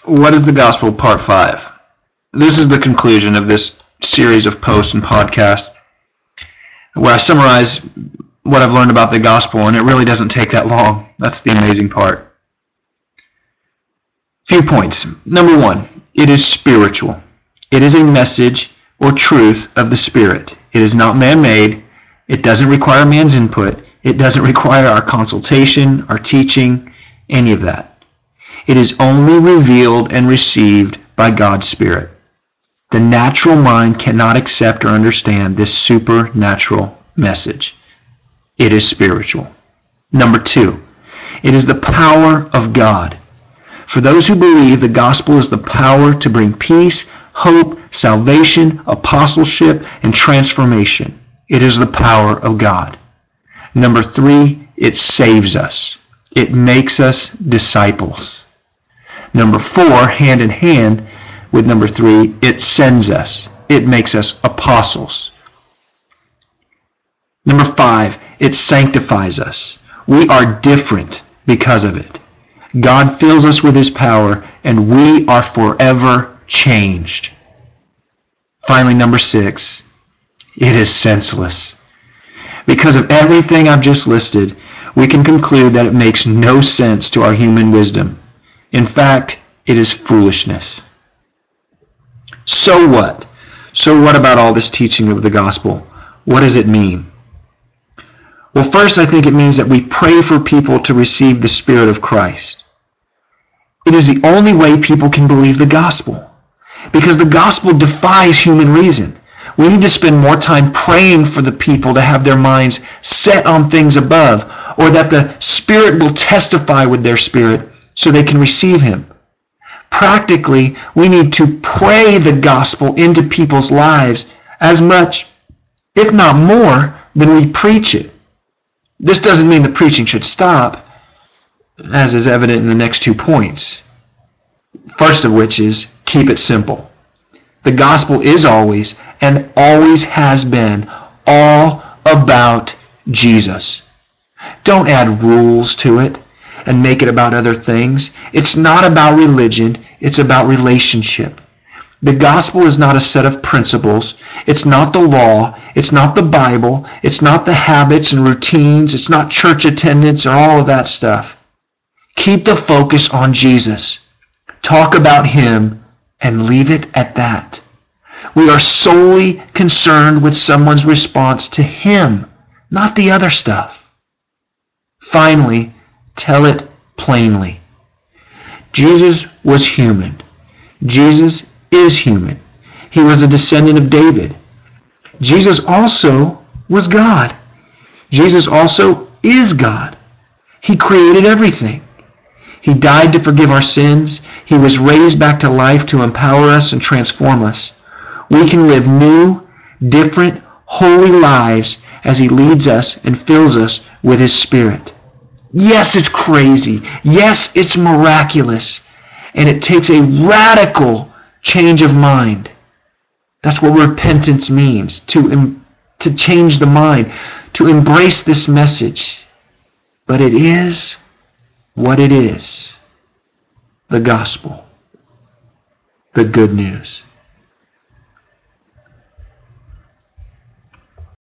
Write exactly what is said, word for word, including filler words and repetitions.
What is the gospel, part five? This is the conclusion of this series of posts and podcasts where I summarize what I've learned about the gospel, and it really doesn't take that long. That's the amazing part. Few points. Number one, it is spiritual. It is a message or truth of the Spirit. It is not man-made. It doesn't require man's input. It doesn't require our consultation, our teaching, any of that. It is only revealed and received by God's Spirit. The natural mind cannot accept or understand this supernatural message. It is spiritual. Number two, it is the power of God. For those who believe, the gospel is the power to bring peace, hope, salvation, apostleship, and transformation. It is the power of God. Number three, it saves us. It makes us disciples. Number four, hand in hand with number three, it sends us. It makes us apostles. Number five, it sanctifies us. We are different because of it. God fills us with His power, and we are forever changed. Finally, number six, it is senseless. Because of everything I've just listed, we can conclude that it makes no sense to our human wisdom. In fact, it is foolishness. So what? So what about all this teaching of the gospel? What does it mean? Well, first, I think it means that we pray for people to receive the Spirit of Christ. It is the only way people can believe the gospel, because the gospel defies human reason. We need to spend more time praying for the people to have their minds set on things above, or that the Spirit will testify with their spirit so they can receive Him. Practically, we need to pray the gospel into people's lives as much, if not more, than we preach it. This doesn't mean the preaching should stop, as is evident in the next two points. First of which is, keep it simple. The gospel is always, and always has been, all about Jesus. Don't add rules to it and make it about other things. It's not about religion, it's about relationship. The gospel is not a set of principles. It's not the law. It's not the Bible. It's not the habits and routines. It's not church attendance or all of that stuff. Keep the focus on Jesus. Talk about Him and leave it at that. We are solely concerned with someone's response to Him, not the other stuff. Finally, tell it plainly. Jesus was human. Jesus is human. He was a descendant of David. Jesus also was God. Jesus also is God. He created everything. He died to forgive our sins. He was raised back to life to empower us and transform us. We can live new, different, holy lives as He leads us and fills us with His Spirit. Yes, it's crazy. Yes, it's miraculous. And it takes a radical change of mind. That's what repentance means, to, to change the mind, to embrace this message. But it is what it is. The gospel. The good news.